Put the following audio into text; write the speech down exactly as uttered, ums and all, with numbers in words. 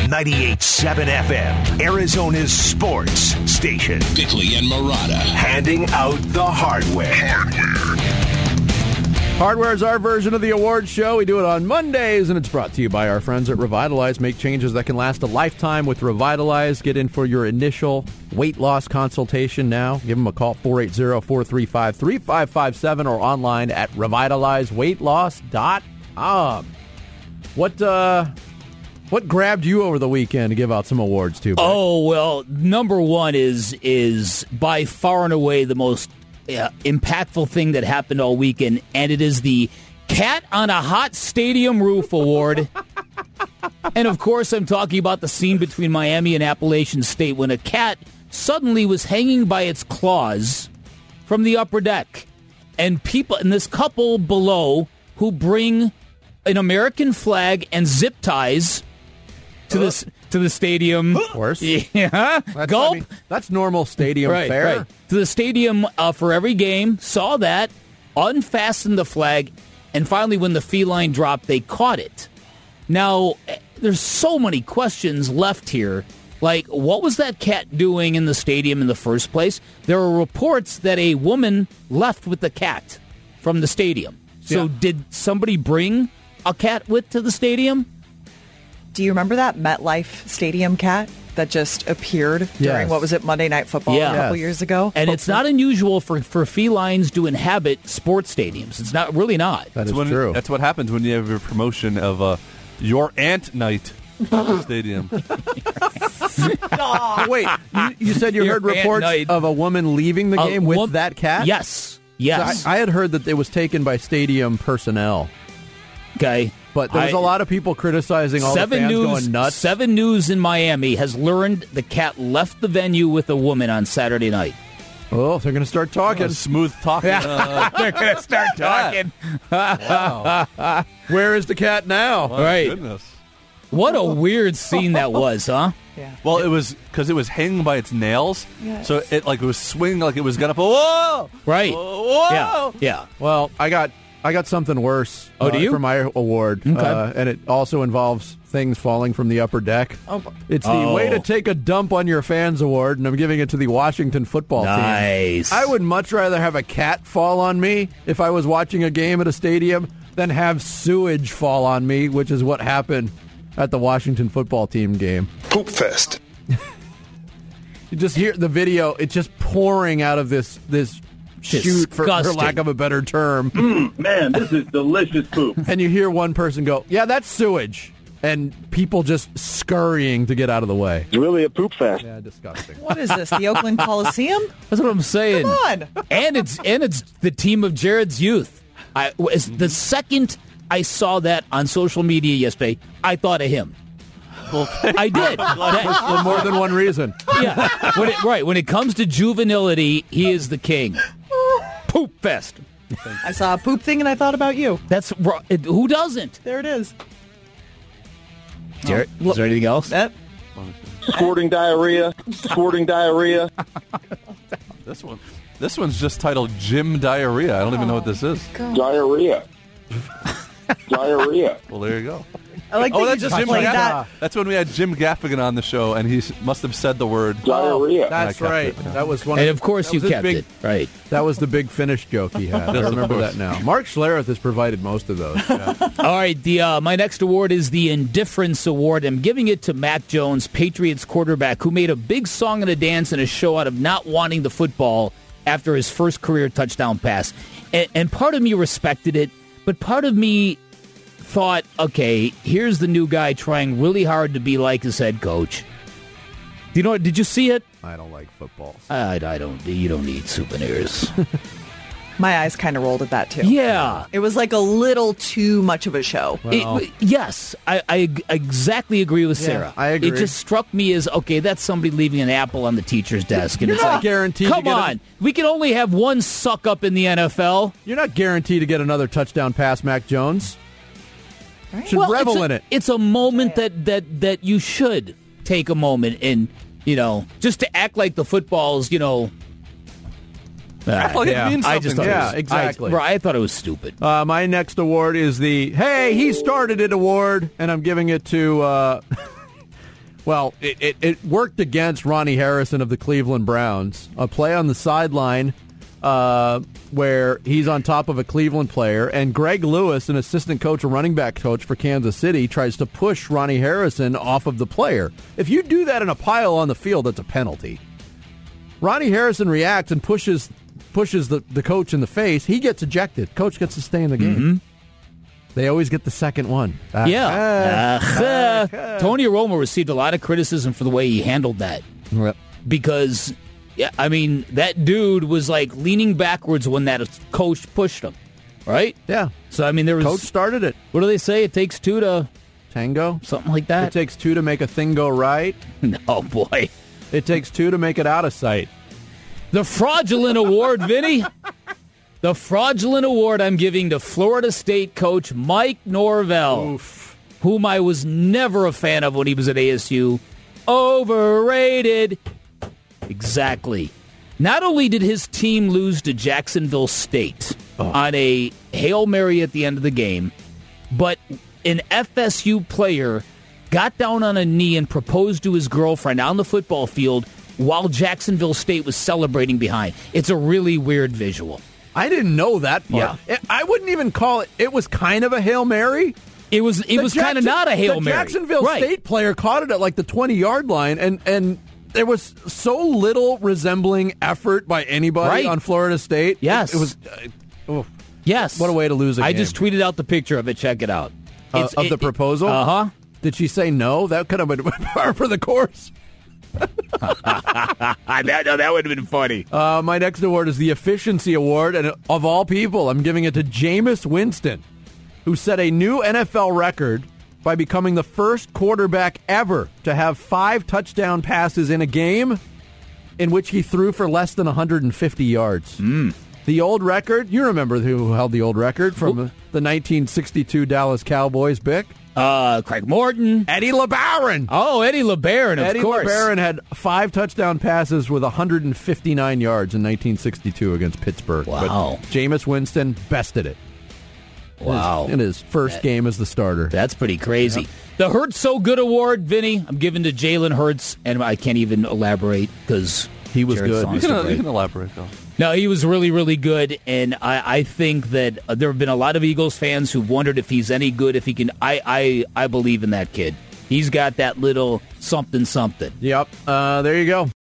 ninety-eight point seven F M, Arizona's sports station. Bickley and Marotta. Handing out the hardware. Hardware. Hardware is our version of the awards show. We do it on Mondays, and it's brought to you by our friends at Revitalize. Make changes that can last a lifetime with Revitalize. Get in for your initial weight loss consultation now. Give them a call, four eight zero, four three five, three five five seven, or online at revitalize weight loss dot com. What, uh... What grabbed you over the weekend to give out some awards to? Blake? Oh, well, number one is is by far and away the most uh, impactful thing that happened all weekend, and it is the Cat on a Hot Stadium Roof Award. And, of course, I'm talking about the scene between Miami and Appalachian State when a cat suddenly was hanging by its claws from the upper deck. And people, and this couple below who bring an American flag and zip ties to this to the stadium. Of course. Yeah. That's, Gulp. I mean, that's normal stadium right, fare. Right. To the stadium uh, for every game. Saw that. Unfastened the flag. And finally, when the feline dropped, they caught it. Now, there's so many questions left here. Like, what was that cat doing in the stadium in the first place? There are reports that a woman left with the cat from the stadium. So Yeah. did somebody bring a cat with to the stadium? Do you remember that MetLife Stadium cat that just appeared during, Yes. what was it, Monday Night Football Yeah. a couple Yes. years ago? And it's not unusual for, for felines to inhabit sports stadiums. It's not really not. That is That's when, true. That's what happens when you have a promotion of uh, your Ant Night Stadium. Wait, you, you said you Your heard Ant reports Night. of a woman leaving the A game with wom- that cat? Yes. Yes. So I, I had heard that it was taken by stadium personnel, okay. but there was I- a lot of people criticizing all Seven the fans News, going nuts. Seven News in Miami has learned the cat left the venue with a woman on Saturday night. Oh, they're going to start talking. Uh, smooth talking. Uh, They're going to start talking. Where is the cat now? my Right. goodness. What a weird scene that was, huh? Yeah. Well, it was because it was hanging by its nails, Yes. so it like it was swinging like it was gonna. Whoa! Right. Whoa! Yeah. Yeah. Well, I got I got something worse. Oh, uh, do you? for my award, Okay. uh, and it also involves things falling from the upper deck. Oh, It's the Oh. way to take a dump on your fans award, and I'm giving it to the Washington football team. Nice. I would much rather have a cat fall on me if I was watching a game at a stadium than have sewage fall on me, which is what happened at the Washington football team game. Poop Fest. You just hear the video; it's just pouring out of this this chute, for, for Disgusting. lack of a better term. Man, this is delicious poop. And you hear one person go, "Yeah, that's sewage," and people just scurrying to get out of the way. It's really a poop fest. Yeah, disgusting. what is this, the Oakland Coliseum? That's what I'm saying. Come on. And it's and it's the team of Jared's youth. I was the second I saw that on social media yesterday, I thought of him. I did. That- For more than one reason. yeah. When it, right. When it comes to juvenility, he is the king. Poop fest. I saw a poop thing and I thought about you. That's ro- it, who doesn't? There it is. Jared, is there anything else? That, Squirting diarrhea. Squirting diarrhea. This one, this one's just titled Jim Diarrhea. I don't even know what this is. Diarrhea. Diarrhea. Well, there you go. I like Oh, that that's you just just Jim played Gaffigan. that. That's when we had Jim Gaffigan on the show, and he s- must have said the word Diarrhea. That's I kept right. it, yeah. That was one. And of, of course that you was his kept big, it. Right. That was the big finish joke he had. I Yes, of remember course. that now. Mark Schlereth has provided most of those. All right, the uh, my next award is the Indifference Award. I'm giving it to Mac Jones, Patriots quarterback, who made a big song and a dance and a show out of not wanting the football after his first career touchdown pass. And, and part of me respected it, but part of me thought, okay, here's the new guy trying really hard to be like his head coach. Do you know? Did you see it? I don't like footballs. I, I don't. You don't need souvenirs. My eyes kind of rolled at that, too. Yeah. It was like a little too much of a show. It- yes, I, I exactly agree with Sarah. I agree. It just struck me as, okay, that's somebody leaving an apple on the teacher's desk. And You're it's not like, guaranteed to come get a- on. We can only have one suck up in the N F L. You're not guaranteed to get another touchdown pass, Mac Jones. Should Well, revel it's a, in it. It's a moment that, that, that you should take a moment and, you know, just to act like the football's, you know... Act like yeah. it means I something. just thought Yeah, it was, exactly. I, right, I thought it was stupid. Uh, my next award is the "Hey, he started it" award, and I'm giving it to uh, Well, it, it, it worked against Ronnie Harrison of the Cleveland Browns. A play on the sideline uh, where he's on top of a Cleveland player, and Greg Lewis, an assistant coach, a running back coach for Kansas City, tries to push Ronnie Harrison off of the player. If you do that in a pile on the field, that's a penalty. Ronnie Harrison reacts and pushes pushes the, the coach in the face. He gets ejected. Coach gets to stay in the game. Mm-hmm. They always get the second one. Ah, Yeah. ah, Uh, ah. Tony Romo received a lot of criticism for the way he handled that. Yep. Because, yeah, I mean, that dude was like leaning backwards when that coach pushed him, right? Yeah. So, I mean, there was. Coach started it. What do they say? It takes two to. Tango. Something like It that? takes two to make a thing go right. No, boy. It takes two to make it out of sight. The fraudulent award, Vinny. The fraudulent award I'm giving to Florida State coach Mike Norvell, Oof. whom I was never a fan of when he was at A S U. Overrated. Exactly. Not only did his team lose to Jacksonville State oh. on a Hail Mary at the end of the game, but an F S U player got down on a knee and proposed to his girlfriend on the football field while Jacksonville State was celebrating behind. It's a really weird visual. I didn't know that part. Yeah. It, I wouldn't even call it, it was kind of a Hail Mary. It was it The was kind of Jackson- not a Hail the Mary. Jacksonville Right. State player caught it at like the twenty-yard line, and, and there was so little resembling effort by anybody Right. on Florida State. Yes. It, it was... Uh, oh. Yes. What a way to lose a I game. just tweeted out the picture of it. Check it out. Uh, It's- of it- the proposal? Uh-huh. Did she say no? That could have been par for the course. that, no, that would have been funny. Uh, my next award is the Efficiency Award, and of all people, I'm giving it to Jameis Winston, who set a new N F L record by becoming the first quarterback ever to have five touchdown passes in a game in which he threw for less than one hundred fifty yards. Mm. The old record, you remember who held the old record from the nineteen sixty-two Dallas Cowboys, Bick? Uh, Craig Morton. Eddie LeBaron. Oh, Eddie LeBaron, of Eddie course. LeBaron had five touchdown passes with one hundred fifty-nine yards in nineteen sixty-two against Pittsburgh. Wow. But Jameis Winston bested it. Wow. In his first That- game as the starter. That's pretty crazy. The Hurts So Good Award, Vinny, I'm giving to Jalen Hurts, and I can't even elaborate because He was Jared good. Song's You so can, great. you can elaborate, though. No, he was really, really good, and I, I think that uh, there have been a lot of Eagles fans who've wondered if he's any good, if he can. I, I, I believe in that kid. He's got that little something, something. Yep. Uh, there you go.